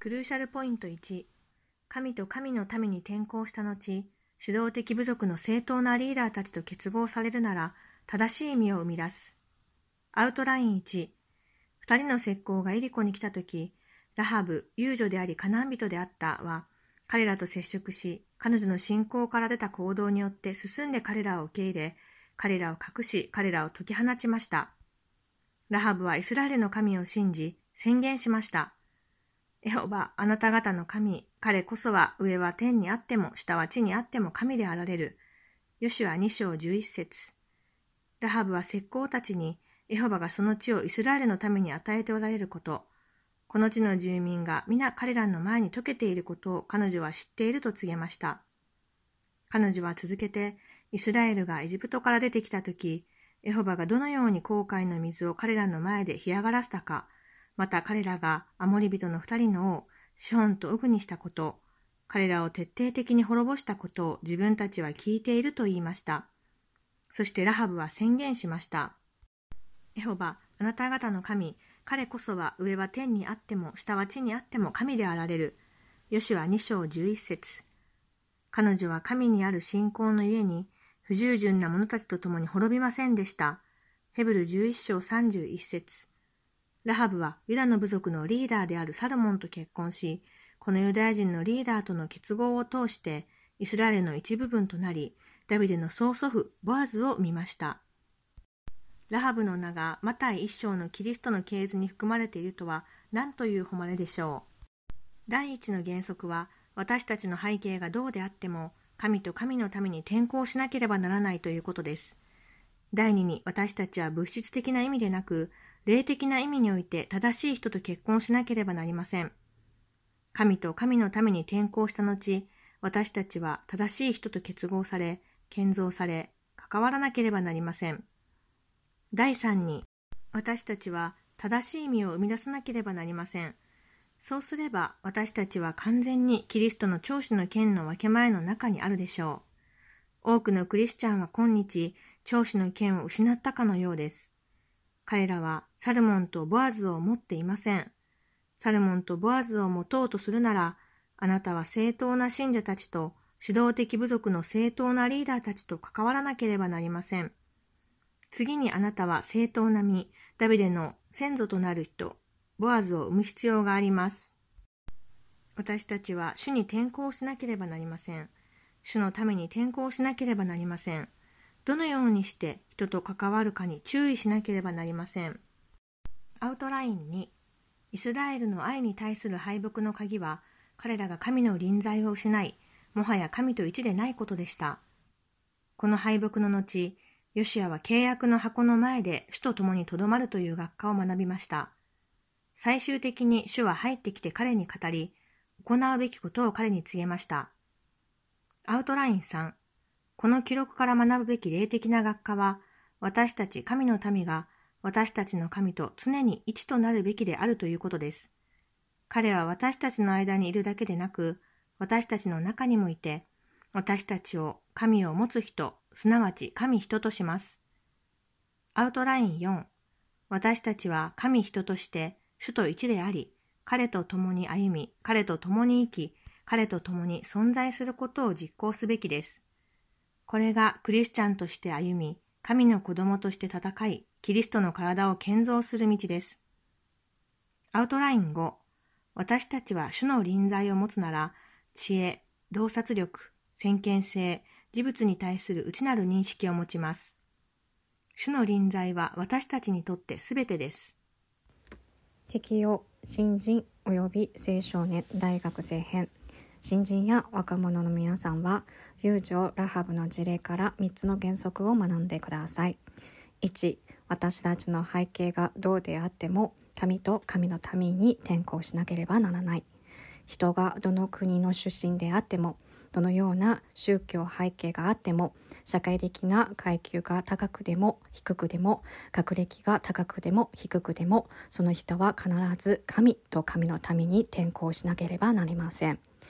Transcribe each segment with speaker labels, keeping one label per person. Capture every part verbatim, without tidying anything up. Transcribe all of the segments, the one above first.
Speaker 1: クルーシャルポイントいち、神と神の民に転向した後、主導的部族の正当なリーダーたちと結合されるなら、正しい意味を生み出す。アウトラインいち、二人の石膏がエリコに来たとき、ラハブ、遊女でありカナン人であったは、彼らと接触し、彼女の信仰から出た行動によって進んで彼らを受け入れ、彼らを隠し、彼らを解き放ちました。ラハブはイスラエルの神を信じ、宣言しました。エホバ、あなた方の神、彼こそは上は天にあっても下は地にあっても神であられる。ヨシュアに章じゅういち節。ラハブは石膏たちに、エホバがその地をイスラエルのために与えておられること、この地の住民が皆彼らの前に溶けていることを彼女は知っていると告げました。彼女は続けて、イスラエルがエジプトから出てきたとき、エホバがどのように紅海の水を彼らの前で干上がらせたか、また彼らがアモリ人の二人の王、シホンとオグにしたこと、彼らを徹底的に滅ぼしたことを自分たちは聞いていると言いました。そしてラハブは宣言しました。エホバ、あなた方の神、彼こそは上は天にあっても下は地にあっても神であられる。ヨシュアに章じゅういち節。彼女は神にある信仰のゆえに、不従順な者たちと共に滅びませんでした。ヘブルじゅういち章さんじゅういち節。ラハブはユダの部族のリーダーであるサルモンと結婚し、このユダヤ人のリーダーとの結合を通してイスラエルの一部分となり、ダビデの曽祖父ボアズを生みました。ラハブの名がマタイ一章のキリストの系図に含まれているとは何という誉れでしょう。第一の原則は、私たちの背景がどうであっても神と神のために転向しなければならないということです。第二に、私たちは物質的な意味でなく霊的な意味において正しい人と結婚しなければなりません。神と神のために転向した後、私たちは正しい人と結合され、建造され、関わらなければなりません。第三に、私たちは正しい意味を生み出さなければなりません。そうすれば私たちは完全にキリストの長子の権の分け前の中にあるでしょう。多くのクリスチャンは今日、長子の権を失ったかのようです。彼らはサルモンとボアズを持っていません。サルモンとボアズを持とうとするなら、あなたは正当な信者たちと指導的部族の正当なリーダーたちと関わらなければなりません。次にあなたは正当な身、ダビデの先祖となる人、ボアズを生む必要があります。私たちは主に転向しなければなりません。主のために転向しなければなりません。どのようにして人と関わるかに注意しなければなりません。アウトラインに、イスラエルの愛に対する敗北の鍵は、彼らが神の臨在を失い、もはや神と一でないことでした。この敗北の後、ヨシュアは契約の箱の前で主と共にとどまるという学科を学びました。最終的に主は入ってきて彼に語り、行うべきことを彼に告げました。アウトラインさん、この記録から学ぶべき霊的な学科は、私たち神の民が私たちの神と常に一となるべきであるということです。彼は私たちの間にいるだけでなく、私たちの中にもいて、私たちを神を持つ人、すなわち神人とします。アウトラインよん、私たちは神人として主と一であり、彼と共に歩み、彼と共に生き、彼と共に存在することを実行すべきです。これがクリスチャンとして歩み、神の子供として戦い、キリストの体を建造する道です。アウトラインご、私たちは主の臨在を持つなら、知恵、洞察力、先見性、事物に対する内なる認識を持ちます。主の臨在は私たちにとってすべてです。
Speaker 2: 適用、新人及び青少年大学生編。新人や若者の皆さんは、遊女ラハブの事例からみっつの原則を学んでください。いち、私たちの背景がどうであっても、神と神の民に転向しなければならない。人がどの国の出身であっても、どのような宗教背景があっても、社会的な階級が高くでも低くでも、学歴が高くでも低くでも、その人は必ず神と神の民に転向しなければなりません。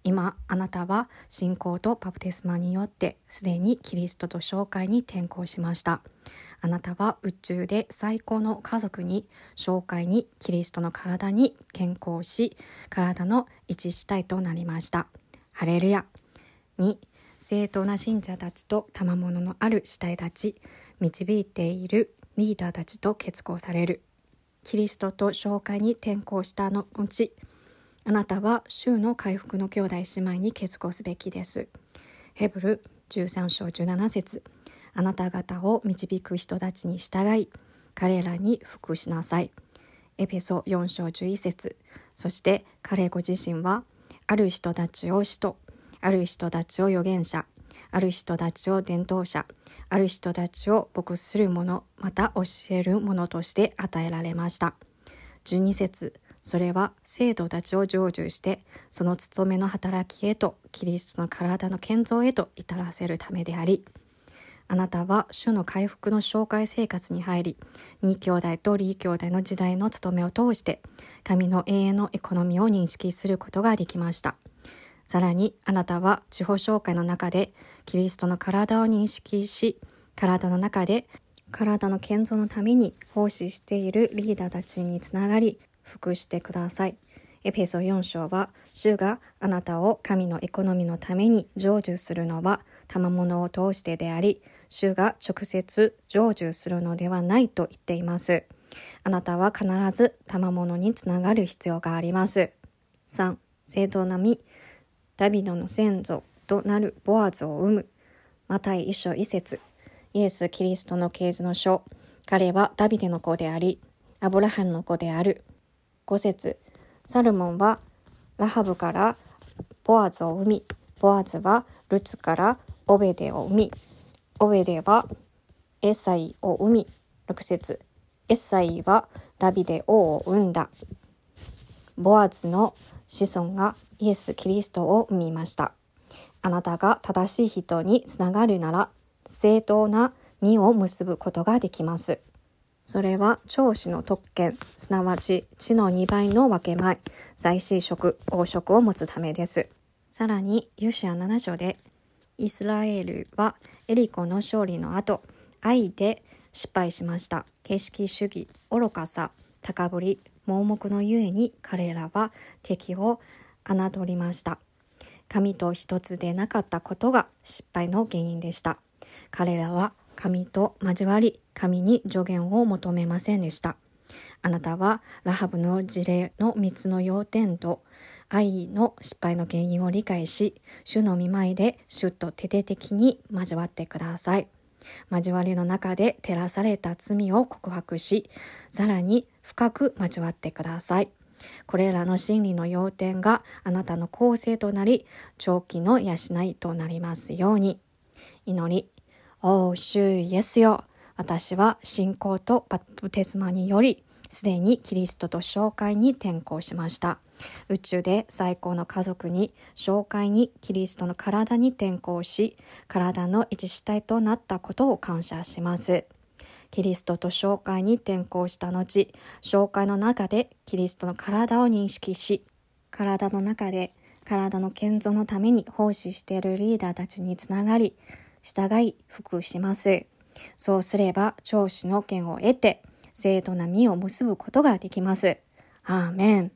Speaker 2: 今あなたは信仰とバプテスマによってすでにキリストと教会に転向しました。あなたは宇宙で最高の家族に、教会に、キリストの体に転向し、体の一死体となりました。ハレルヤ。に、正当な信者たちと賜物のある死体たち、導いているリーダーたちと結合される。キリストと教会に転向した後、あなたは主の回復の兄弟姉妹に結合すべきです。ヘブルじゅうさん章じゅうなな節。あなた方を導く人たちに従い、彼らに服しなさい。エペソよん章じゅういち節。そして彼ご自身は、ある人たちを使徒、ある人たちを預言者、ある人たちを伝道者、ある人たちを牧する者、また教える者として与えられました。じゅうに節。それは生徒たちを成就して、その務めの働きへと、キリストの体の建造へと至らせるためであり、あなたは主の回復の紹介生活に入り、二兄弟とリー兄弟の時代の務めを通して、神の永遠のエコノミーを認識することができました。さらに、あなたは地方紹介の中で、キリストの体を認識し、体の中で、体の建造のために奉仕しているリーダーたちにつながり、服してください。エペソよん章は、主があなたを神のエコノミーのために成就するのは賜物を通してであり、主が直接成就するのではないと言っています。あなたは必ず賜物につながる必要があります。さん、正当な実、ダビデの先祖となるボアズを生む。マタイ一章一節。イエス・キリストの系図の書。彼はダビデの子であり、アブラハムの子である。ご節。サルモンはラハブからボアズを生み、ボアズはルツからオベデを生み、オベデはエサイを生み。ろく節。エサイはダビデ王を生んだ。ボアズの子孫がイエス・キリストを生みました。あなたが正しい人につながるなら、正当な実を結ぶことができます。それは長子の特権、すなわち地のにばいの分け前、在子職、王職を持つためです。さらに、ヨシアなな章で、イスラエルはエリコの勝利の後、愛で失敗しました。形式主義、愚かさ、高ぶり、盲目のゆえに彼らは敵を侮りました。神と一つでなかったことが失敗の原因でした。彼らは神と交わり、神に助言を求めませんでした。あなたはラハブの事例のみっつの要点と愛の失敗の原因を理解し、主の御前で主と徹底的に交わってください。交わりの中で照らされた罪を告白し、さらに深く交わってください。これらの真理の要点があなたの構成となり、長期の養いとなりますように。祈り。おー、主イエスよ。私は信仰とバプテスマにより、すでにキリストと教会に転向しました。宇宙で最高の家族に、教会に、キリストの体に転向し、体の一死体となったことを感謝します。キリストと教会に転向した後、教会の中でキリストの体を認識し、体の中で体の建造のために奉仕しているリーダーたちにつながり、従い、服します。そうすれば、長子の権を得て、正当な実を結ぶことができます。アーメン。